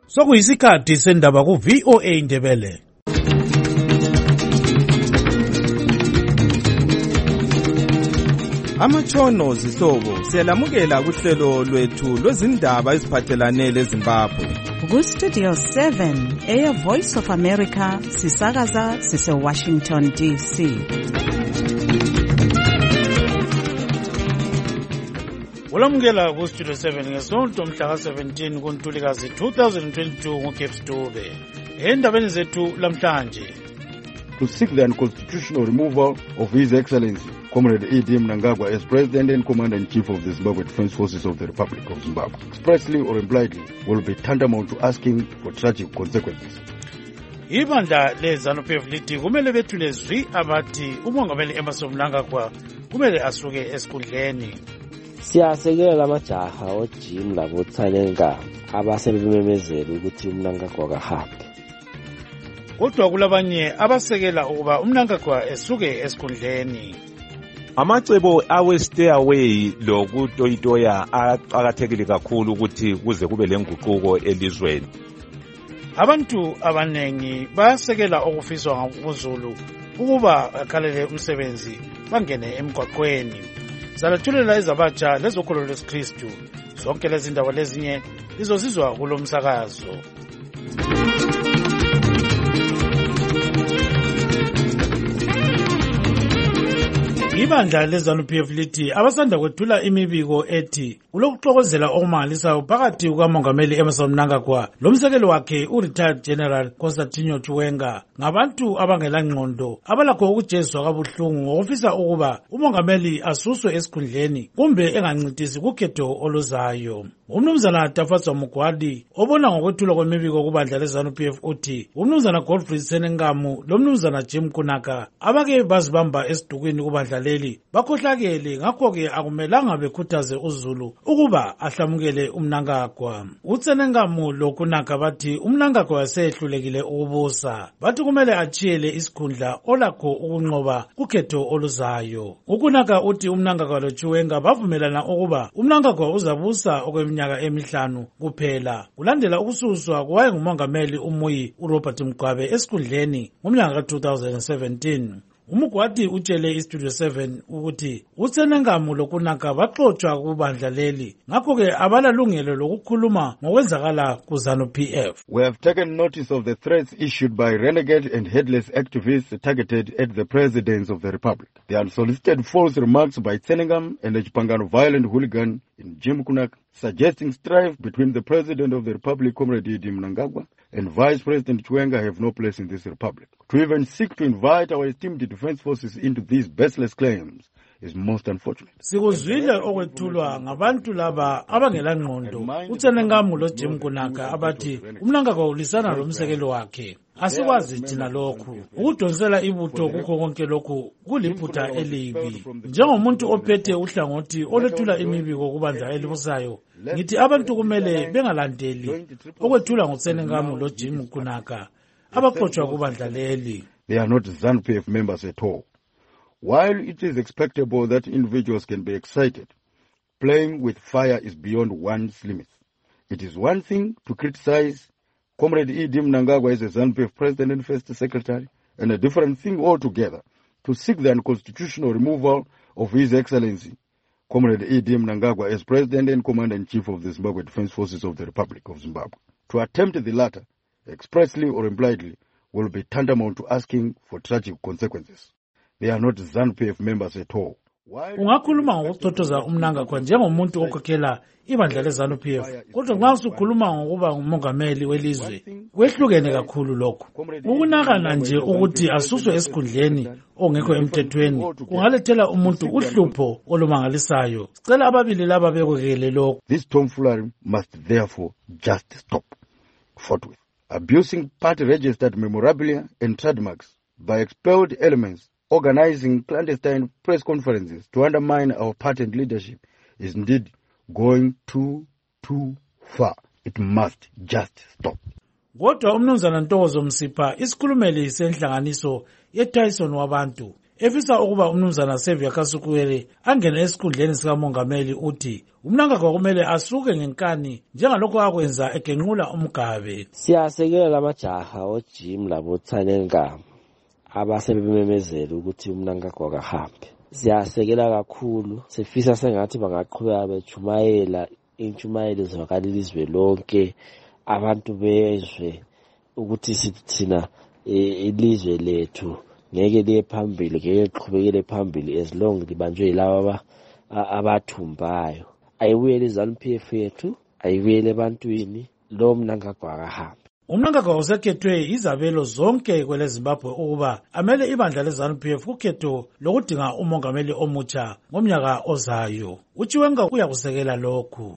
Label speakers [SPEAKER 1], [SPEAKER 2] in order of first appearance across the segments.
[SPEAKER 1] Sokuyisikhathi sendaba ku VOA Indebele.
[SPEAKER 2] Amatshono zihlobo siyalamukela kuhlelo lwethu lwezindaba eziphathelane leZimbabwe.
[SPEAKER 3] Ku Studio 7 Air Voice of America sisakaza sise Washington DC.
[SPEAKER 1] Ulamukela ku Studio 7 ngesonto mhla ka-17 kuNtulikazi 2022 nguCape Dube. Endabeni zethu lamhlanje.
[SPEAKER 4] To seek the unconstitutional removal of His Excellency Comrade E.D. Mnangagwa as President and Commander-in-Chief of the Zimbabwe Defense Forces of the Republic of Zimbabwe, expressly or impliedly, will be tantamount to asking for tragic consequences.
[SPEAKER 1] Ibandla leZANU-PF lithi kumele bethule zwi abathi umongameli Emmerson Mnangagwa kumele asuke esikhundleni.
[SPEAKER 5] Siyasekela lamajaha oJim laboTsanenga abasebememezela ukuthi uMnangagwa kahambe.
[SPEAKER 1] Kodwa kulabanye abasekela ukuba uMnangagwa esuke esikhundleni.
[SPEAKER 2] Amacebo awe-stay away lokutoyitoya aqakathekile kakhulu ukuthi kuze kube lenguquko elizweni.
[SPEAKER 1] Abantu abanengi bayasekela okufiswa ngumZulu ukuba akhalele umsebenzi bangene emgwaqweni. Salathulela izabatsha lezokholo lwesikristu. Zonke lezi ndaba lezinye izozizwa kulo msakazo. Ibandla leZANU-PF lithi abasanda kwethula imibiko ethi ulokuxokozela okumangalisayo phakathi kukamongameli Emmerson Mnangagwa lomsekeli wakhe u-retired General Constantino Chiwenga ngabantu abangelangqondo abalakho ukujeziswa kabuhlungu ngokufisa ukuba umongameli asuswe esikhundleni kumbe engancintisi kukhetho oluzayo. Umnumzana Tafatso Mugwadi obona ngokwethulwa kwemibiko kubandla leZANU-PF uthi umnumzana Godfrey Senengamu lomnumzana Jim Kunaka abake bazibamba esidukwini kubandla leli bakhohlakele ngakho-ke akumelanga bekhuthaze uZulu ukuba ahlamukele uMnangagwa. uSenengamu loKunaka bathi uMnangagwa wasehlulekile ukubusa, bathi kumele achiyele isikhundla olakho ukunqoba kukhetho oluzayo. uKunaka uthi uMnangagwa loChiwenga bavumelana ukuba uMnangagwa uzabusa okweminyaka emihlanu kuphela kulandela ukususwa kwayengumongameli uMuyi uRobert Mugabe esikhundleni ngomnyaka ka-2017. Umugwadi utshele iStudio 7 ukuthi uSenengamu loKunaka baxoxwa kubandla leli ngakho-ke abalalungelo lokukhuluma ngokwenzakala kuZANU-PF.
[SPEAKER 4] We have taken notice of the threats issued by renegade and headless activists targeted at the presidents of the Republic. The unsolicited false remarks by Senengam and the Chipangano violent hooligan in Jim Kunaka suggesting strife between the President of the Republic, Comrade E.D. Mnangagwa, and Vice President Chiwenga have no place in this republic. To even seek to invite our esteemed defense forces into these baseless claims is most unfortunate.
[SPEAKER 1] Sikuzwile okwethulwa ngabantu laba abangelangqondo uSenengamu loJim Kunaka abathi uMnangagwa ulisana lomsekeli wakhe. Asikwazi thina lokhu ukudonsela ibutho kukho konke lokhu kuliphutha elibi. Njengomuntu ophethe uhlangothi olethula imibiko kubandla elibusayo, ngithi abantu kumele bengalandeli okwethula ngoSenengamu loJim Kunaka abaxoxwa kubandla leli.
[SPEAKER 4] They are not ZANU-PF members at all. While it is expectable that individuals can be excited, playing with fire is beyond one's limits. It is one thing to criticize Comrade E.D. Mnangagwa as a ZANU-PF President and First Secretary, and a different thing altogether to seek the unconstitutional removal of His Excellency Comrade E.D. Mnangagwa as President and Commander-in-Chief of the Zimbabwe Defense Forces of the Republic of Zimbabwe. To attempt the latter, expressly or impliedly, will be tantamount to asking for tragic consequences. They are not ZANU-PF members at all.
[SPEAKER 1] Ungakhuluma ngokuthothoza uMnangagwa njengomuntu okhokhela ibandla leZANU-PF, kodwa nxa usukhuluma ngokuba ngumongameli welizwe kwehlukene kakhulu lokho. Ukunakana nje ukuthi asuswe esikhundleni ongekho emthethweni kungalethela umuntu uhlupho olumangalisayo. Sicela ababili laba bekwekele lokho.
[SPEAKER 4] This tomfoolery must therefore just stop forthwith. Abusing party-registered memorabilia and trademarks by expelled elements, organizing clandestine press conferences to undermine our party and leadership is indeed going too far. It must just stop.
[SPEAKER 1] Kodwa umnumzana Ntokozo Msipha isikhulumeli senhlanganiso yeTyson wabantu efisa ukuba umnumzana Xavier Kasukuwele angene esikhundleni sikamongameli uthi uMnangagwa kumele asuke ngenkani njengalokho akwenza egenqula umgabe.
[SPEAKER 5] Siyasekela lamajaha ojim labotsanenga abasebememezela ukuthi uMnangagwa kahambe. Siyasekela kakhulu, sifisa sengathi bangaqhubeka bechumayela inchumayelo ezivakala ilizwe lonke, abantu bezwe ukuthi sithina ilizwe lethu ngeke liye phambili, ngeke liqhubekele phambili as long libanjwe yilaba abathumbayo. Ayibuyele iZANU-PF yethu, ayibuyele ebantwini, lo Mnangagwa akahambe.
[SPEAKER 1] UMnangagwa usekhethwe izabelo zonke kwele Zimbabwe ukuba amele ibandla leZANU-PF kukhetho lokudinga umongameli omutsha ngomnyaka ozayo. uChiwenga uyakusekela lokhu.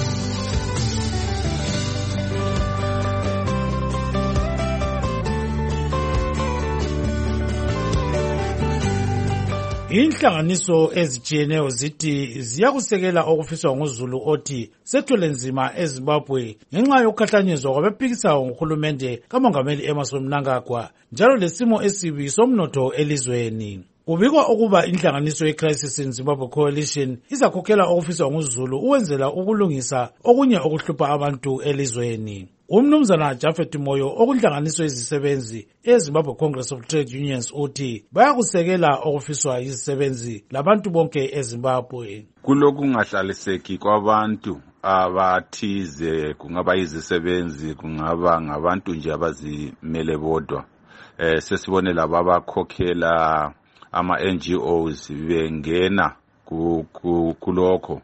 [SPEAKER 1] Inhlanganiso ezitshiyeneyo zithi ziyakusekela okufiswa nguZulu othi sethwele nzima eZimbabwe ngenxa yokukhahlanyezwa kwabephikisayo ngohulumende kamongameli Emmerson Mnangagwa njalo lesimo esibi somnotho elizweni. Kubikwa ukuba inhlanganiso yeCrisis in Zimbabwe Coalition izakhokhela okufiswa nguZulu ukwenzela ukulungisa okunye okuhlupha abantu elizweni. Umnumzana Japhet Moyo okunhlanganiso ezisebenzi eZimbabwe Congress of Trade Unions uthi bayakusekela okufiswa izisebenzi labantu bonke eZimbabwe.
[SPEAKER 2] Kulokungahlaliseki kwabantu abathize, kungaba izisebenzi, kungaba ngabantu nje abazimele bodwa. Sesibone laba abakhokhela ama-NGOs bengena kulokho.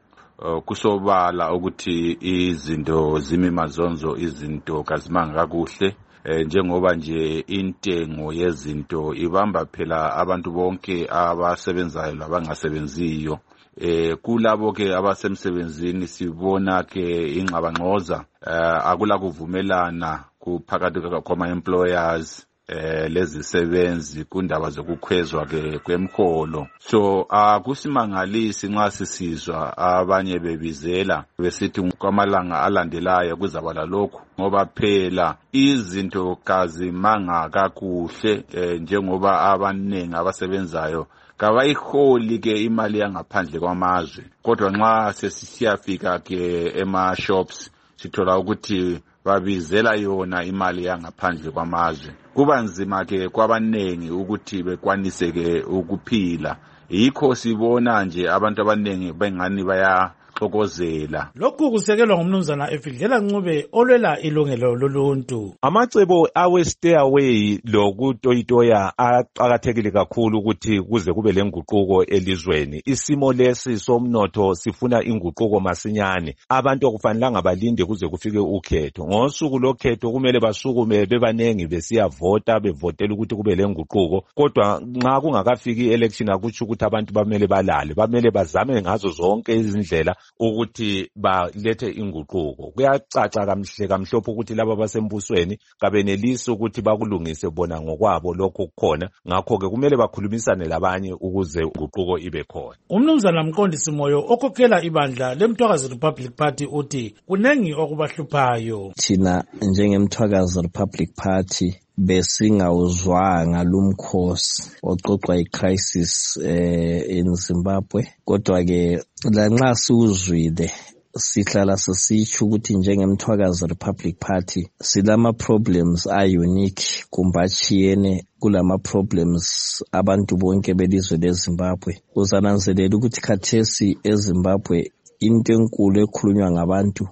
[SPEAKER 2] Kusobala ukuthi izinto zimimazonzo, izinto kazimanga kakuhle, njengoba nje intengo yezinto ibamba phela abantu bonke abasebenzayo labangasebenziyo. Kulabo ke abasemsebenzini sibona ke ingxabangxoza, akula kuvumelana kuphakathi kwama-employers lezisebenzi kundaba zokukhwezwa ke kwemkholo. So akusimangalisi nxa sisizwa abanye bebizela besithi kwamalanga alandelayo kuzabala lokhu, ngoba phela izinto kazimanga kakuhle, njengoba abaningi abasebenzayo kabayiholi ke imali yangaphandle kwamazwe. Kodwa nxa sesiyafika ke ema-shops sithola ukuthi babizela yona imali yangaphandle kwamazwe. Kuba nzima ke kwabanengi ukuthi bekwanise ke ukuphila. Yikho sibona nje abantu abanengi bengani bayaxokozela.
[SPEAKER 1] Lokhu kusekelwa ngumnumzana Efidlela Ncube olwela ilungelo loluntu.
[SPEAKER 2] Amacebo awe-stayaway lokutoyitoya aqakathekile kakhulu ukuthi kuze kube lenguquko elizweni. Isimo lesi somnotho sifuna inguquko masinyane. Abantu akufanelanga balinde kuze kufike ukhetho. Ngosuku lokhetho kumele basukume bebanengi besiyavota, bevotela ukuthi kube lenguquko. Kodwa nxa kungakafiki election akutsho ukuthi abantu bamele balale, bamele bazame ngazo zonke izindlela ukuthi balethe inguquko. Kuyacaca kamhlophe ukuthi laba basembusweni kabenelisi ukuthi bakulungise bona ngokwabo lokho kukhona. Ngakho ke kumele bakhulumisane labanye ukuze inguquko ibe khona.
[SPEAKER 1] Umnumzana Mqondisi Moyo okhokhela ibandla leMthwakazi Republic Party uthi kunengi okubahluphayo.
[SPEAKER 6] Thina njengeMthwakazi Republic Party besingawuzwanga lumkhosi oxoxwa iCrisis in Zimbabwe, kodwa ke lanxa siwuzwile sihlala sisitsho ukuthi njengeMthwakazi Republic Party silama problems unique kumbachiyene kulama problems abantu bonke belizwe leZimbabwe. Uzananzelela ukuthi khathesi eZimbabwe into enkulu ekhulunywa ngabantu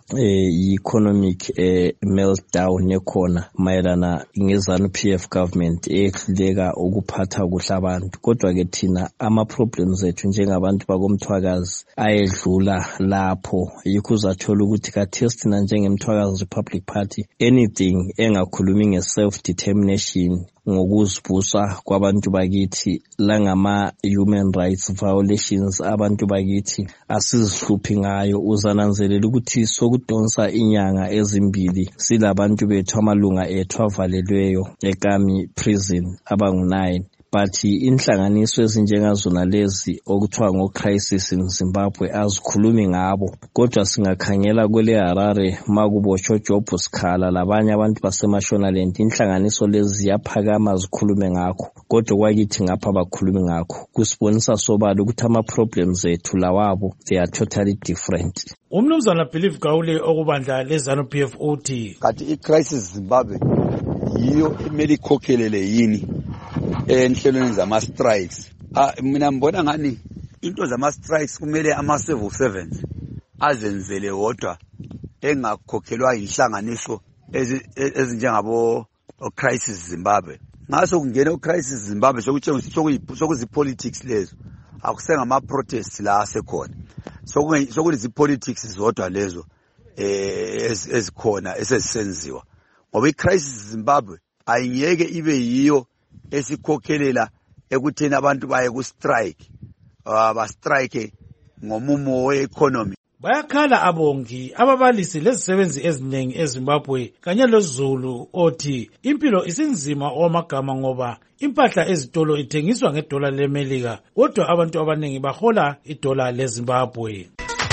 [SPEAKER 6] i-economic meltdown ekhona mayelana ngeZANU-PF government ehluleka ukuphatha kuhle abantu. Kodwa ke thina ama-problems ethu njengabantu bakoMthwakazi ayedlula lapho. Yikho uzathola ukuthi khathesi thina njengeMthwakazi Republic Party anything engakhulumi nge-self-determination ngokuzibusa kwabantu bakithi langama-human rights violations abantu bakithi asizihluphi ngayo. Uzananzelela ukuthi sokudonsa inyanga ezimbili silabantu bethu amalunga ethu avalelweyo eKami prison abangu-9 but inhlanganiso ezinjengazona lezi okuthiwa ngo-crisis in Zimbabwe azikhulumi ngabo. Kodwa singakhangela kwele Harare makubotsho Job Sikhala labanye abantu baseMashonaland, inhlanganiso lezi ziyaphakama zikhulume ngakho. Kodwa kwakithi ngapha bakhulumi ngakho. Kusibonisa sobala ukuthi ama-problems ethu lawabo they are totally different.
[SPEAKER 1] Umnumzana Believe Gawule okubandla leZANU-PF uthi
[SPEAKER 7] kanti i-crisis Zimbabwe yiyo emele ikhokhelele yini enhlelweni zama-strikes. Mina mbona ngani into zama-strikes kumele ama-civil servants azenzele wodwa engakhokhelwa inhlanganiso ezinjengabo crisis Zimbabwe. Ngaso kungena crisis Zimbabwe sokuzi-politics lezo, akusengama-protests la asekhona, sokuzi-politics zodwa lezo ezikhona esezisenziwa, ngoba i-crisis Zimbabwe ayingeke ibe yiyo esikhokhelela ekutheni abantu baye ku-strike, ba-strike ngomumo we-economy.
[SPEAKER 1] Bayakhala abongi, ababalisi lezisebenzi eziningi eZimbabwe kanye lozulu othi impilo isinzima okwamagama ngoba impahla ezitolo ithengiswa ngedola leMelika kodwa abantu abaningi bahola idola leZimbabwe.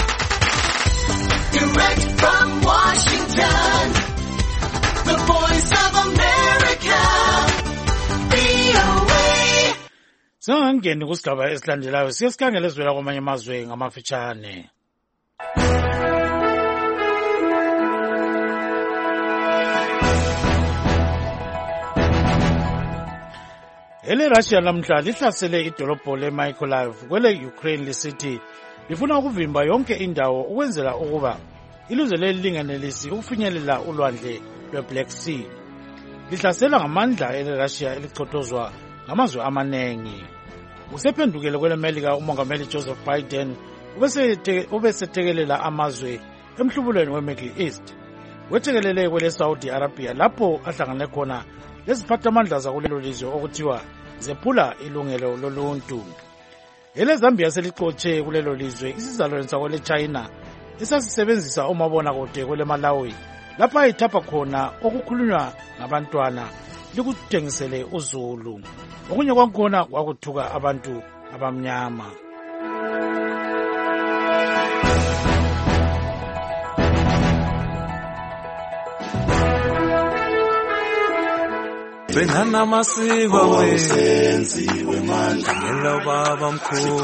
[SPEAKER 8] Direct from Washington, the voice of America, VOA.
[SPEAKER 1] Singangeni kusigaba esilandelayo siyasikhangela ezwela kwamanye amazwe ngamafitshane. Russia namhla lihlasele idolobho leMykolaiv kwele Ukraine lisithi lifuna ukuvimba yonke indawo ukwenzela ukuba ilizwe lingenelisi ukufinyelela ulwandle lweBlack Sea. Lihlasela ngamandla Russia elichotozwa ngamazwe amanengi. Usephendukele kweleMelika umongameli Joseph Biden ubesethekelela amazwe emhlubulweni weMiddle East. Wethekelele kwele Saudi Arabia lapho ahlangane khona leziphathamandla zakulelo lizwe okuthiwa zephula ilungelo loluntu. EleZambia selixotshe kulelo lizwe isizalwane sakwele China esasisebenzisa umabonakude kwele Malawi lapha ithapha khona okukhulunywa ngabantwana likuthengisele uZulu. Okunye kwakhona kwakuthuka abantu abamnyama.
[SPEAKER 9] Benana masiko wenziwe manje ngelo baba mkhulu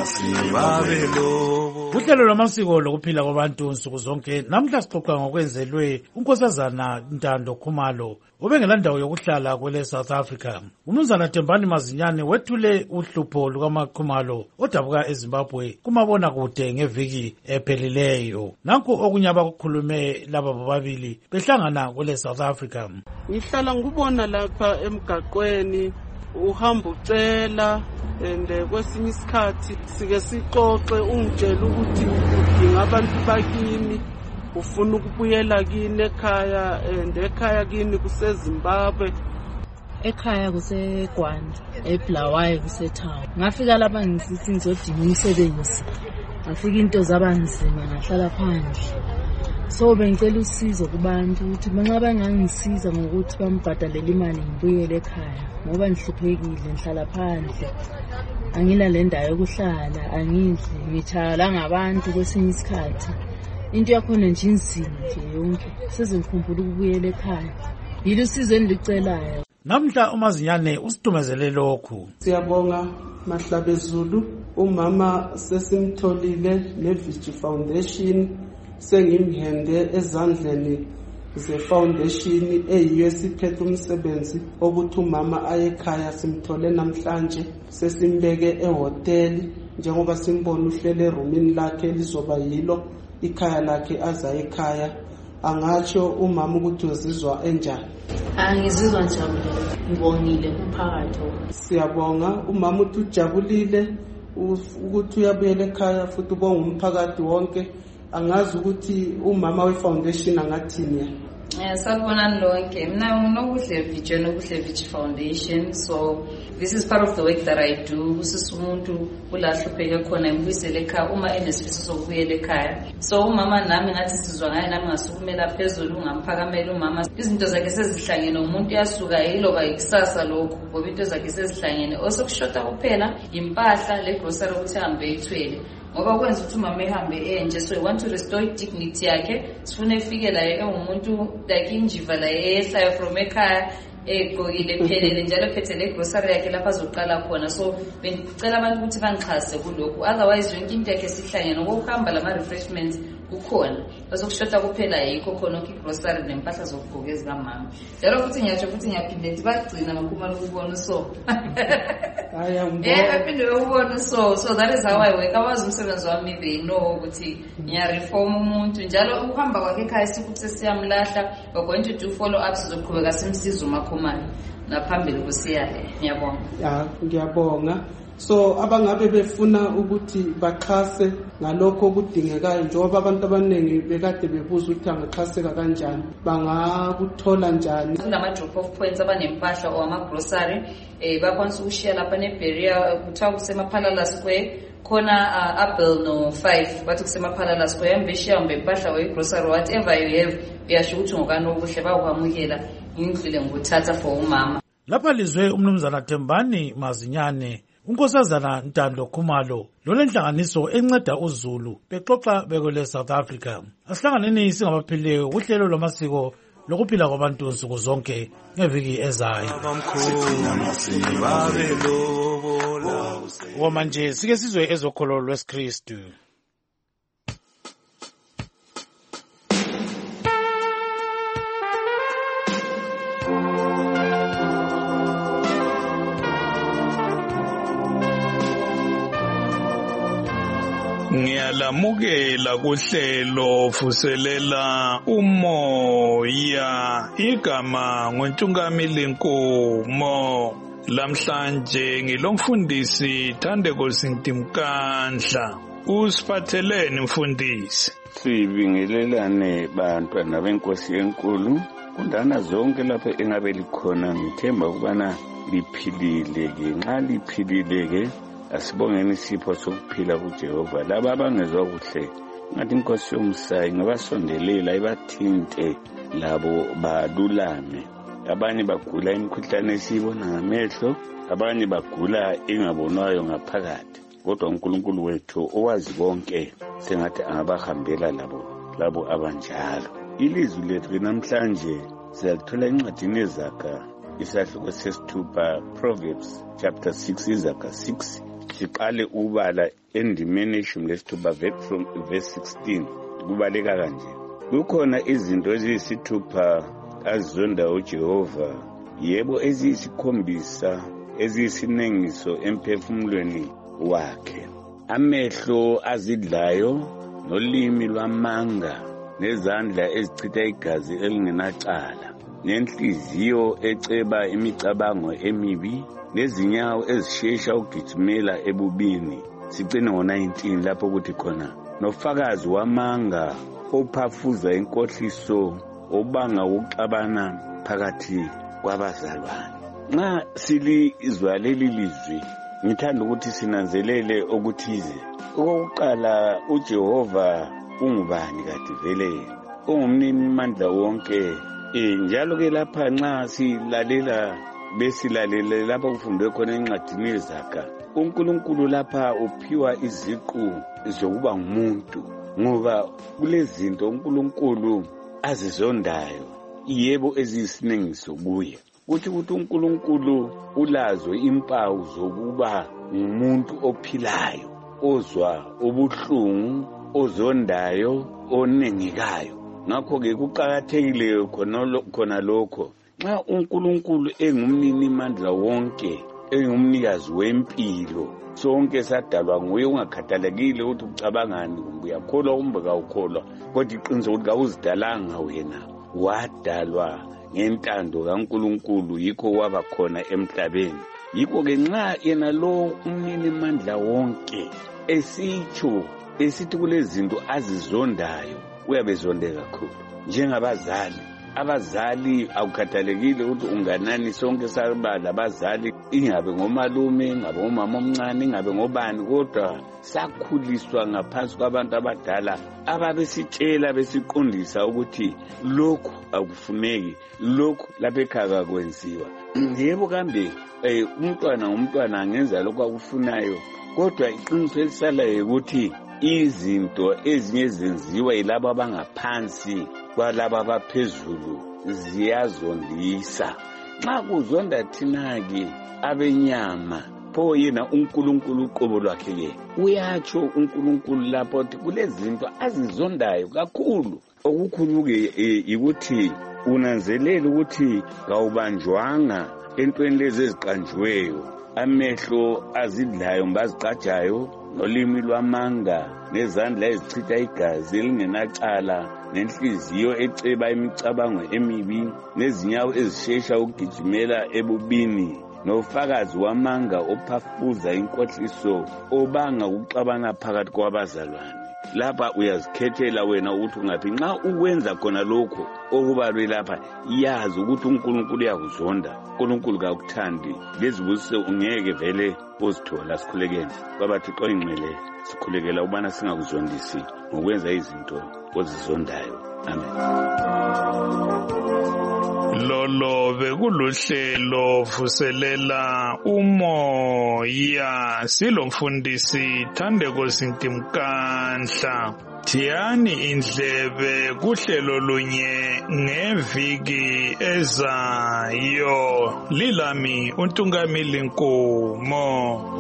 [SPEAKER 9] babelo.
[SPEAKER 1] Uhlelo lwamasiko lokuphila kwabantu nsuku zonke namhla sixoxa ngokwenzelwe unkosazana Ntando Khumalo obengelandawo yokuhlala kwele South Africa. Umnumzana Thembani Mazinyane wethule uhlupho lukaMakhumalo odabuka eZimbabwe kumabona kude ngeviki ephelileyo. Nanku okunyaba kukhulume laba bobabili behlangana kwele South Africa.
[SPEAKER 10] Ngihlala ngubona lapha emgaqweni uhamba ucela kwesinye isikhathi sike sixoxe ungitshela ukuthi udinga abantu bakini ufuna ukubuyela kini ekhaya ekhaya kini kuseZimbabwe.
[SPEAKER 11] Ekhaya kuseGwanda, eBulawayo kusetown. Ngafika lapha ngisithi ngizodinga umsebenzi. Ngafika into zabanzima ngahlala phandle. So bengicela usizo kubantu ukuthi manxa bangangisiza ngokuthi bambhadalele imali ngibuyele ekhaya ngoba ngihluphekile ngihlala phandle. Angina le ndawo yokuhlala, angidli, ngichala ngabantu kwesinye isikhathi. Into yakhona nje inzima nje yonke. Sezingikhumbula ukubuyela ekhaya. Yilo usizo endilicelayo.
[SPEAKER 1] Namhla uMazinyane usitumezele lokhu.
[SPEAKER 10] Siyabonga Mahlabezulu, umama sesimtholile neVigi Foundation. Sengimhende ezandleni ze-foundation eyiyo esiphethe umsebenzi ukuthi umama ayekhaya simthole namhlanje sesimbeke ehoteli njengoba simbona uhlele erumini lakhe lizoba yilo ikhaya lakhe aza ekhaya. Angatsho umama ukuthi uzizwa enjani?
[SPEAKER 11] Angizizwa njabulile, ngibongile umphakathi.
[SPEAKER 10] Siyabonga umama uthi ujabulile ukuthi uyabuyela ekhaya futhi ubonga umphakathi wonke. Angazi ukuthi umama we-foundation angathini.
[SPEAKER 12] Sanibonani lonke. Mina nginokuhle Vijay nokuhle Vijay Foundation. So this is part of the work that I do. Usisi umuntu ulahlupheke khona ngibuyisele ekhaya uma enesifiso sokubuyela ekhaya. So umama nami ngathi sizwa ngaye nami ngasukumela phezulu ngamphakamela umama. Izinto zakhe sezihlangene umuntu yasuka yiloba ikusasa lokho ngoba into zakhe sezihlangene. Osokushota kuphela impahla le grocery ukuthi hambe ithwele. Ngoba kwenza ukuthi umama ehambe enje, so I want to restore dignity yakhe. Sifune ifike la umuntu like injiva la ehlayo from ekhaya egqokile phelele njalo phethe le grocery yakhe lapha azoqala khona. So bengicela abantu ukuthi bangixhase kulokho, otherwise yonke into yakhe sihlangene ngokuhamba lama refreshments kukhona bazokushota kuphela yikho khona grocery nempahla zokugqoka ezikamama. Njalo futhi ngiyatsho futhi ngiyaphinde ngithi bagcina makhumalo ukubona so baphinde ukubona so that is how I work. Awazi umsebenzi wami they know ukuthi ngiyareform umuntu njalo ukuhamba kwakhe ekhaya sikuthi siyamlahla we're going to do follow ups zoqhubeka simsiza umakhumalo naphambili kusiyale. Ngiyabonga.
[SPEAKER 10] Ngiyabonga. So abangabe befuna ukuthi baxhase ngalokho okudingekayo njengoba abantu abaningi bekade bebuza ukuthi angaxhaseka kanjani, bangakuthola njani?
[SPEAKER 12] Kulama drop off points abanempahla or ama grocery bakwanisa ukushiya lapha nebarrier kuthiwa kusemaphalala square khona Apple no 5 bathi kusemaphalala square yambeshiya mbempahla wegrocery whatever you have uyasho ukuthi ngokani okuhle bakwamukela ngindlule nguthatha for umama.
[SPEAKER 1] Lapha lizwe umnumzana Thembani Mazinyane, unkosazana Ntando Khumalo lolenhlanganiso enceda uZulu bexoxa bekole South Africa. Asihlanganeni singabaphileyo uhlelo lwamasiko lokuphila kwabantu nsuku zonke ngeviki ezayo. Manje sike sizwe ezokholo lweSkristu.
[SPEAKER 13] Ngiyalamukela kuhlelo vuselela umoya igama ngoNtungamili Nkomo. Lamhlanje ngilomfundisi Thandeko Sintimkandla. Usiphatheleni mfundisi?
[SPEAKER 14] Sibingelelane bantwana benkosi enkulu kundana zonke lapha engabe likhona. Ngithemba ukubana liphilile ke. Nxa liphilile ke asibongeni isipho sokuphila kuJehova. Laba abangezwa kuhle ngathi inkosi yomsayi ngabasondelela ibathinte labo balulame. Abanye bagula imikhuhlane esiyibona ngamehlo, abanye bagula ingabonwayo ngaphakathi. Kodwa uNkulunkulu wethu owazi konke sengathi angabahambela labo abanjalo. Ilizwi lethu namhlanje siyalithola encwadini yeZaga isahluko sesithupha, Proverbs chapter 6 iZaga 6. Siqale ubala endimeni yeshumi lesithupha from verse 16. Kubaleka kanje: kukhona izinto eziyisithupha azizonda uJehova, yebo eziyisikhombisa eziyisinengiso emphefumulweni wakhe: amehlo azidlayo, nolimi lwamanga, nezandla ezichitha igazi elingenacala, nenhliziyo eceba imicabango emibi, nezinyawo ezishesha ukugijimela ebubini. Sicine ngo-19 lapho kuthi khona nofakazi wamanga ophafuza inkohliso obanga ukuxabana phakathi kwabazalwane. Nxa silizwa leli lizwi ngithanda ukuthi sinanzelele okuthize. Okokuqala, uJehova ungubani kade vele? Ungumnini mandla wonke. Njalo ke lapha nxa silalela besilalele lapha kufundwe khona encwadini yeZaga, uNkulunkulu lapha uphiwa iziqu zokuba ngumuntu, ngoba kulezinto uNkulunkulu azizondayo, yebo eziyisinengiso kuye. Kuthi uNkulunkulu ulazo impawu zokuba ngumuntu ophilayo, ozwa ubuhlungu, ozondayo, onengekayo. Ngakho-ke kuqakathekile khona lokho. Nxa uNkulunkulu engumnini mandla wonke, engumnikazi wempilo, sonke sadalwa nguye, ungakhathalekile ukuthi ucabangani, kumbe uyakholwa kumbe kawukholwa, kodwa iqiniso ukuthi kawuzidalanga wena, wadalwa ngentando kaNkulunkulu, yikho waba khona emhlabeni. Yikho-ke nxa yena lo umnini mandla wonke esithi kulezinto azizondayo, uyabezonde kakhulu. Njengabazali abazali akukhathalekile ukuthi unganani, sonke saba labazali, ingabe ngomalume, ingabe ngomama omncane, ingabe ngobani, kodwa sakhuliswa ngaphansi kwabantu abadala ababesitshela besiqondisa ukuthi lokhu akufuneki, lokhu lapha ekhaya akwenziwa. Yebo kambe umntwana angenza lokhu akufunayo, kodwa iqiniso elisalayo ukuthi izinto ezinye zenziwa yilabo abangaphansi kwalabo abaphezulu ziyazondisa. Nxa kuzonda thina-ke abenyama, pho yena uNkulunkulu uqobo lwakhe-ke uyatsho uNkulunkulu lapho ukuthi kulezinto azizondayo kakhulu. Okukhulu-ke yikuthi unanzelela ukuthi kawubanjwanga entweni lezi eziqanjiweyo, amehlo azidlayo mbaziqajayo, nolimi lwamanga, nezandla ezichitha igazi elingenacala, nenhliziyo eceba imicabango emibi, nezinyawo ezishesha ukugijimela ebubini, nofakazi wamanga ophafuza inkohliso, obanga ukuxabana phakathi kwabazalwane. Lapha uyazikhethela wena ukuthi ungaphi. Nxa ukwenza khona lokho okubalwe lapha, yazi ukuthi uNkulunkulu uyakuzonda, uNkulunkulu kakuthandi. Lezibusise ungeke vele uzithola. Sikhulekeni kwabaThixo ingcwele, sikhulekela ubana singakuzondisi ngokwenza izinto ozizondayo. Amen.
[SPEAKER 13] Lolo bekuluhlelo vuselela umoya, silomfundisi Thandeko Sintimkandla. Thiyani indlebe kuhlelo lunye ngeviki ezayo. Lilami uNtungamili Nkomo.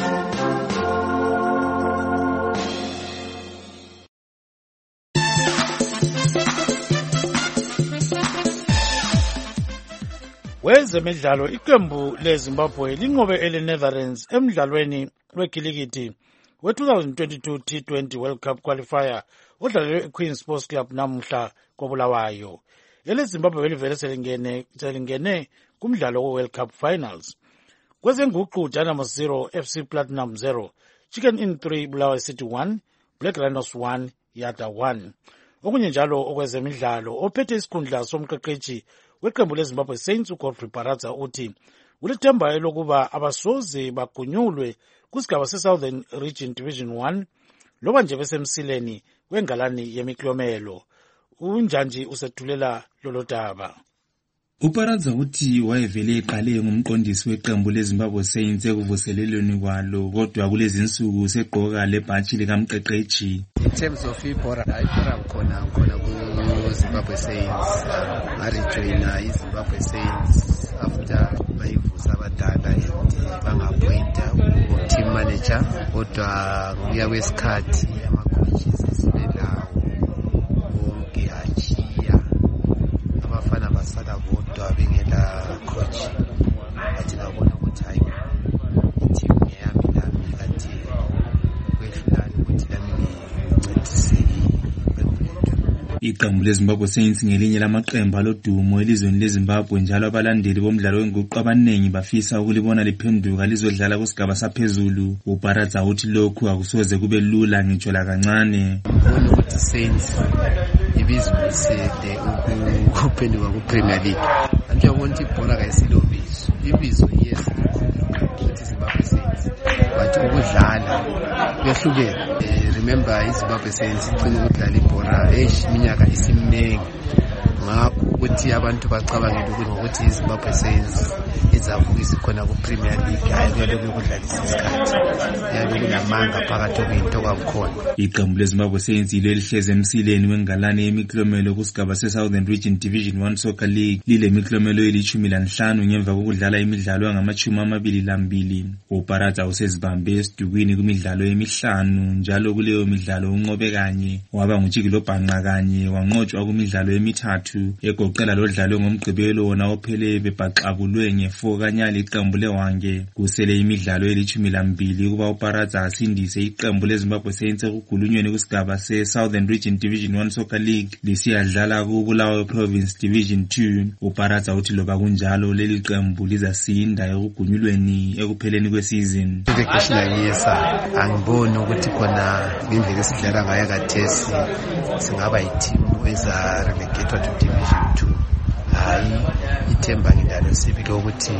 [SPEAKER 1] Wezemidlalo, iqembu leZimbabwe linqobe eleNetherlands emidlalweni wekhilikithi we-2022 T20 World Cup qualifier odlalelwe eQueen Sports Club namuhla koBulawayo. EleZimbabwe belivele selingene kumdlalo we-World Cup finals. Kwezenguqu, Dynamo 0, FC Platinum 0, Chicken Inn 3, Bulawayo City 1, Black Rhinos 1, Yada 1. Okunye njalo okwezemidlalo, ophethe isikhundla somqeqeshi weqembu leZimbabwe Saints uGodfrey Bharadza uthi ulethemba lokuba abasoze bagunyulwe kusigaba seSouthern Region Division 1 loba nje besemsileni wengalani yemiklomelo. Unjanji usethulela lolo daba.
[SPEAKER 15] UBharadza uthi wayevele eqale ngumqondisi weqembu leZimbabwe Saints ekuvuselelweni kwalo, kodwa kulezi insuku segqoka lebhatshi likamqeqeshi.
[SPEAKER 16] In terms of ibhora khona ku-Zimbabwe Saints, ngarejoyina iZimbabwe Saints after bayivusa abadala and banga-appointa u-team manager, kodwa kuya kwesikhathi ama-coaches esibelawo bonke achiya, abafana basala bodwa bengela coach. Bathi babona ukuthi hayi i-team ngeyami nami kanti kwehlulani ukuthi nami ngincedise
[SPEAKER 15] iqembu leZimbabwe Saints ngelinye lamaqembu alodumo elizweni leZimbabwe, njalo abalandeli bomdlalo wenguqu abaningi bafisa ukulibona liphenduka lizodlala kusigaba saphezulu. uBharadza uthi lokhu akusoze kube lula ngitsho lakancane.
[SPEAKER 16] Ubona ukuthi Saints ibizimisele ukuphenduka kuPremier League. Kanti uyabona ukuthi ibhola kayisilobizo, ibizo yes ukuthi Zimbabwe Saints, but ukudlala kuyahlukene. Remember iZimbabwe Saints iqine ukudlala ibhola iminyaka isimnengi, ngakho ukuthi abantu bacabangela ukuthi iZimbabwe Saints izavuka isikhona kuPremier League. Hayi kuyaloku ukudlalisa isikhathi, kuyaloku namanga phakathi kwento kwakukhona.
[SPEAKER 15] Iqembu leZimbabwe Saints yilo elihleze emsileni wengalane yemiklomelo kusigaba seSouthern Region Division 1 Soccer League. Lile miklomelo eli-15 ngemva kokudlala imidlalo engama-22. uBharadza usezibambe esidukwini kumidlalo emihlanu, njalo kuleyo midlalo unqobe kanye, waba ngutshikilobhanqa kanye, wanqotshwa kumidlalo emithathu egoqela lodlalo ngomgqibelo wona ophele bebhaxabulwe nge-4 kanyali iqembu leWange. Kusele imidlalo eli-12 ukuba uBharadza asindise iqembu leZimbabwe Saints ekugulunyweni kusigaba seSouthern Region Division 1 Soccer League lisiyadlala kuBulawayo Province Division 2. uBharadza uthi loba kunjalo leli qembu lizasinda ekugunyulweni ekupheleni kwesizini.
[SPEAKER 16] Angiboni ukuthi khona indlela esidlala ngayo kathesi singaba yiteam eza relegated to Division 2 hayi ithemba ngindalo sibike ukuthi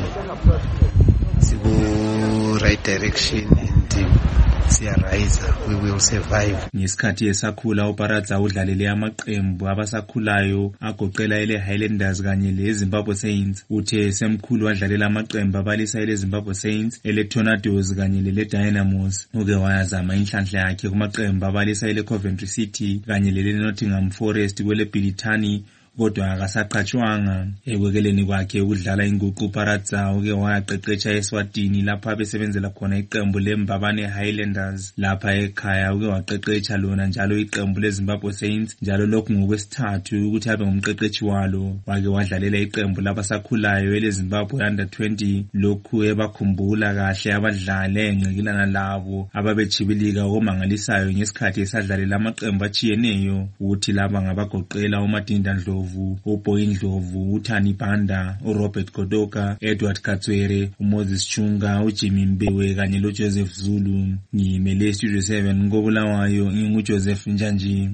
[SPEAKER 16] siku right direction and siyarise, we will survive.
[SPEAKER 15] Ngesikhathi esakhula uParadza udlalele amaqembu abasakhulayo agoqela ele Highlanders kanye le Zimbabwe Saints. Uthe semkhulu wadlalela amaqembu abalisa ele Zimbabwe Saints, ele Tornadoes kanye le Dynamos. Uke wayazama inhlanhla yakhe kumaqembu abalisa ele Coventry City kanye le Nottingham Forest kwele Bilitani, kodwa akasaqhatshwanga. Ekwekeleni kwakhe ukudlala inguqu uParadza uke wayaqeqetsha eSwatini lapha abesebenzela khona iqembu leMbabane Highlanders. Lapha ekhaya uke waqeqetsha lona njalo iqembu leZimbabwe Saints, njalo lokhu ngokwesithathu ukuthi abe ngumqeqeshi walo. Wake wadlalela iqembu labasakhulayo eleZimbabwe Under 20, lokhu ebakhumbula kahle abadlali engqikilana labo ababechibilika okumangalisayo ngesikhathi esadlalela amaqembu atshiyeneyo. Uthi laba ngabagoqela uMadinda Ndlovu, uBoy Ndlovu, uThani Banda, uRobert Godoka, Edward Katswere, uMoses Chunga, uJimmy Mbewe kanye loJoseph Zulu. Ngimele Studio 7 ngobulawayo nginguJoseph Njanji.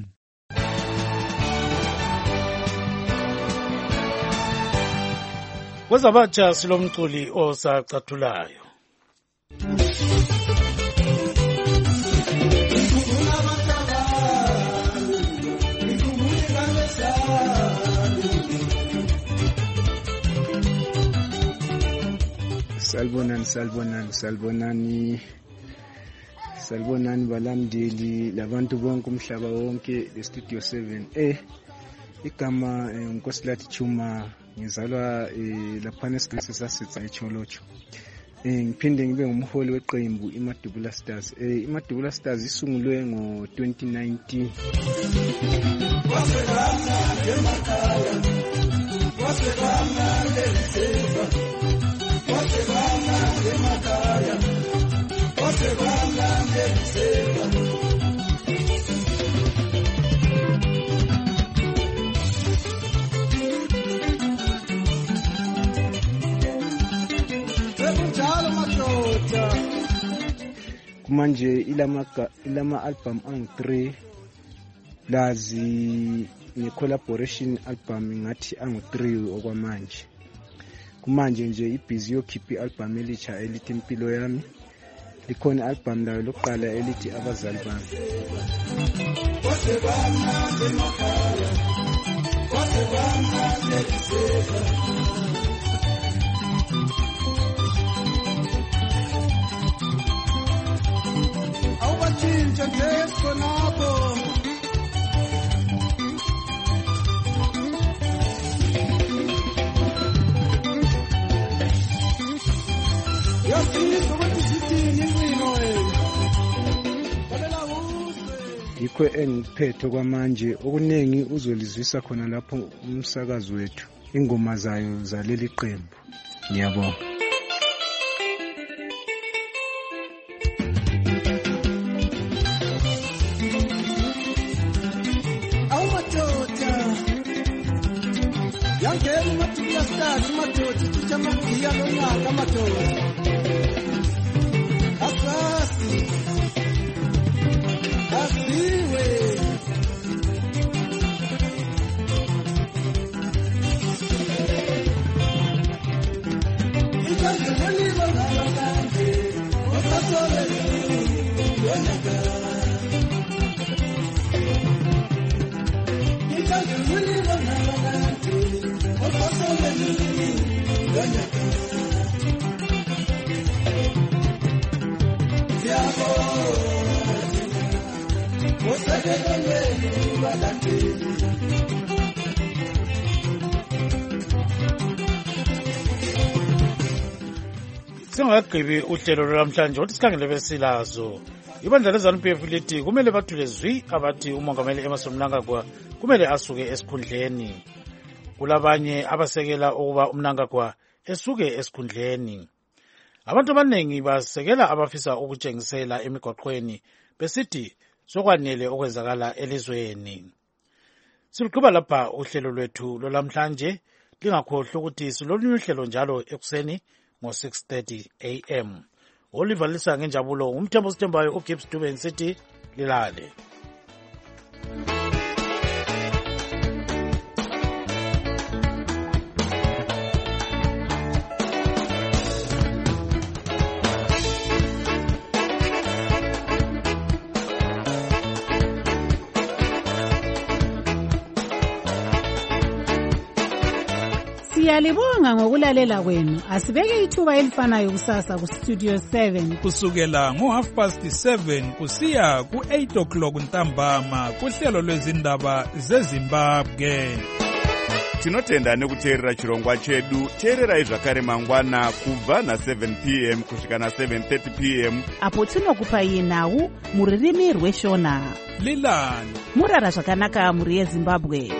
[SPEAKER 1] Kwezabatsha silomculi osacathulayo.
[SPEAKER 17] Salbonani balandeli labantu bonke umhlaba wonke le Studio 7A. Igama Nkosilathi Chuma, ngizalwa lapha esigaba sasitsa eCholocho. Ngiphinde ngibe ngumholi weqembu iMadubula Stars. iMadubula Stars isungulwe ngo-2019. Kumanje ilama album angu-3 lazi ne-collaboration album ngathi angu-3 okwamanje. Kumanje nje ibhizi yokhipha i-album elitsha elithi Impilo Yami. Likhona album layo lokuqala elithi Abazali Bami.
[SPEAKER 8] Awubachinja ngeso nabo.
[SPEAKER 17] Yikho engiphethe kwamanje okuningi uzolizwisa khona lapho umsakazo wethu ingoma zayo zaleli qembu. Ngiyabonga.
[SPEAKER 8] Awumadoda yangena uMadubula Stars, umadoda tuchamagia lonyaka madoda asasi asiwe ikangeliwa ngalande osasole yonyaka ikangeliwa ngalande osasole yonyaka yabo
[SPEAKER 1] Singakagqibi uhlelo lwamhlanje uthi sikhangele besilazo. Ibandla leZANU-PF lithi kumele bathule zwi abathi umongameli Emmerson Mnangagwa kumele asuke esikhundleni. Kulabanye abasekela ukuba uMnangagwa esuke esikhundleni. Abantu abaningi basekela abafisa ukutshengisela emigwaqweni besithi sokwanele okwenzakala elizweni. Siluqhuba lapha uhlelo lwethu lolamhlanje, lingakhohlwa ukuthi silolunye uhlelo njalo ekuseni ngo-6:30 AM. Oliver Lisa ngenjabulo, umthembo sithembayo uGibbs Dube City lilale.
[SPEAKER 18] Siyalibonga ngokulalela kwenu. Asibeke ithuba elifanayo kusasa kuStudio 7
[SPEAKER 19] kusukela ngo7:30 kusiya ku8 o'clock ntambama kuhlelo lwezindaba zeZimbabwe.
[SPEAKER 20] Tinotenda nekuteerera chirongwa chedu. Teererai zvakare mangwana kubva na7 p.m. kusvika na7:30 p.m.
[SPEAKER 3] apo tinokupai nhau muririmi rweshona.
[SPEAKER 19] Lilani
[SPEAKER 3] murara zvakanaka muri yeZimbabwe.